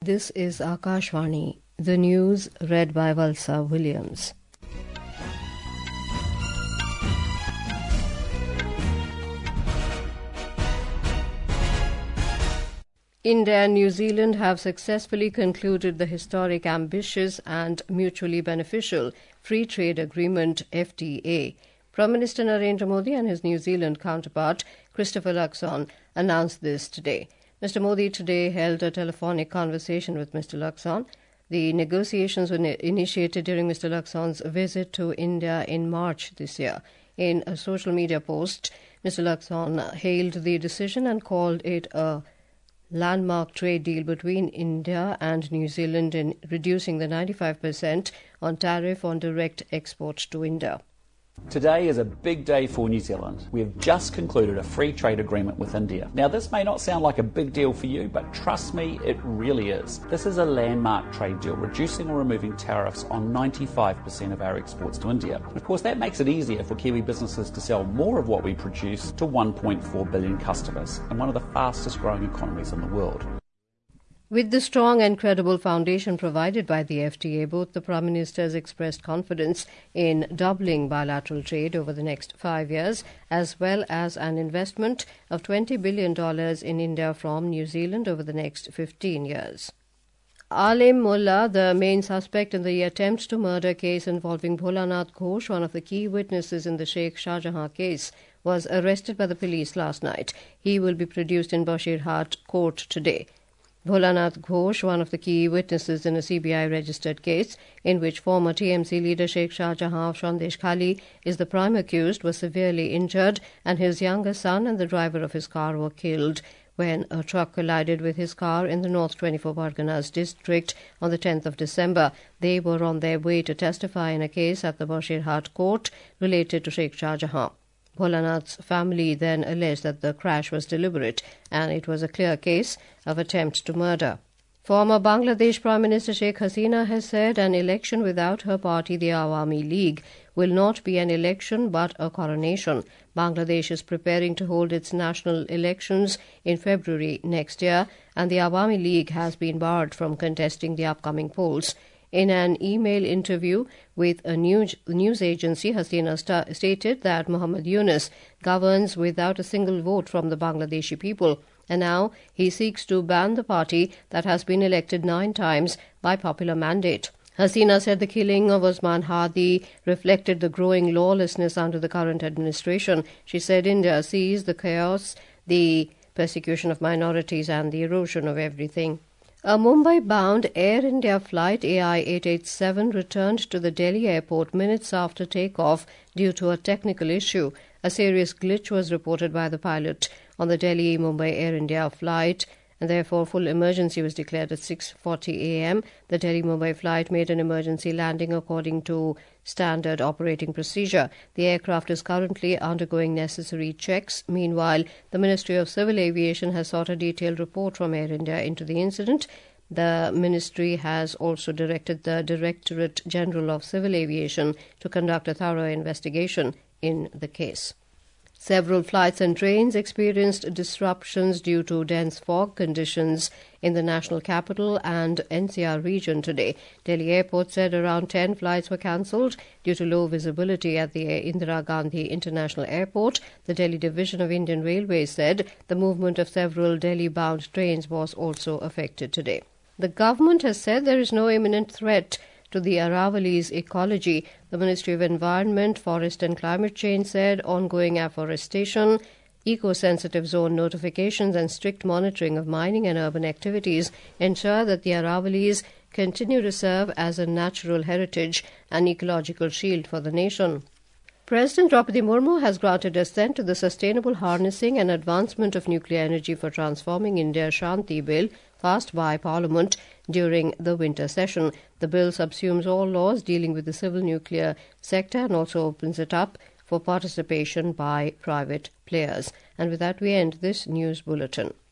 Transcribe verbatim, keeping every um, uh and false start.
This is Akashvani, the news read by Valsa Williams. India and New Zealand have successfully concluded the historic, ambitious and mutually beneficial Free Trade Agreement F T A. Prime Minister Narendra Modi and his New Zealand counterpart Christopher Luxon announced this today. Mister Modi today held a telephonic conversation with Mister Luxon. The negotiations were initiated during Mister Luxon's visit to India in March this year. In a social media post, Mister Luxon hailed the decision and called it a landmark trade deal between India and New Zealand in reducing the ninety-five percent on tariff on direct exports to India. Today is a big day for New Zealand. We have just concluded a free trade agreement with India. Now, this may not sound like a big deal for you, but trust me, it really is. This is a landmark trade deal, reducing or removing tariffs on ninety-five percent of our exports to India. Of course, that makes it easier for Kiwi businesses to sell more of what we produce to one point four billion customers and one of the fastest growing economies in the world. With the strong and credible foundation provided by the F T A, both the Prime Minister has expressed confidence in doubling bilateral trade over the next five years, as well as an investment of twenty billion dollars in India from New Zealand over the next fifteen years. Alim Mullah, the main suspect in the attempt to murder case involving Bholanath Ghosh, one of the key witnesses in the Sheikh Shah Jahan case, was arrested by the police last night. He will be produced in Bashirhat court today. Bholanath Ghosh, one of the key witnesses in a C B I-registered case in which former T M C leader Sheikh Shah Jahan of Sandesh Khali is the prime accused, was severely injured and his younger son and the driver of his car were killed when a truck collided with his car in the North twenty-four Parganas district on the tenth of December. They were on their way to testify in a case at the Bashirhat court related to Sheikh Shah Jahan. Bholanath's family then alleged that the crash was deliberate and it was a clear case of attempt to murder. Former Bangladesh Prime Minister Sheikh Hasina has said an election without her party, the Awami League, will not be an election but a coronation. Bangladesh is preparing to hold its national elections in February next year, and the Awami League has been barred from contesting the upcoming polls. In an email interview with a news, news agency, Hasina st- stated that Muhammad Yunus governs without a single vote from the Bangladeshi people, and now he seeks to ban the party that has been elected nine times by popular mandate. Hasina said the killing of Osman Hadi reflected the growing lawlessness under the current administration. She said India sees the chaos, the persecution of minorities and the erosion of everything. A Mumbai-bound Air India flight A I eight eighty-seven returned to the Delhi airport minutes after takeoff due to a technical issue. A serious glitch was reported by the pilot on the Delhi-Mumbai Air India flight, and therefore full emergency was declared at six forty a m The Delhi-Mumbai flight made an emergency landing according to standard operating procedure. The aircraft is currently undergoing necessary checks. Meanwhile, the Ministry of Civil Aviation has sought a detailed report from Air India into the incident. The ministry has also directed the Directorate General of Civil Aviation to conduct a thorough investigation in the case. Several flights and trains experienced disruptions due to dense fog conditions in the national capital and N C R region today. Delhi Airport said around ten flights were cancelled due to low visibility at the Indira Gandhi International Airport. The Delhi Division of Indian Railways said the movement of several Delhi-bound trains was also affected today. The government has said there is no imminent threat to the Aravali's ecology. The Ministry of Environment, Forest and Climate Change said ongoing afforestation, eco-sensitive zone notifications and strict monitoring of mining and urban activities ensure that the Aravalis continue to serve as a natural heritage and ecological shield for the nation. President Draupadi Murmu has granted assent to the Sustainable Harnessing and Advancement of Nuclear Energy for Transforming India Shanti Bill, passed by Parliament during the winter session. The bill subsumes all laws dealing with the civil nuclear sector and also opens it up for participation by private players. And with that, we end this news bulletin.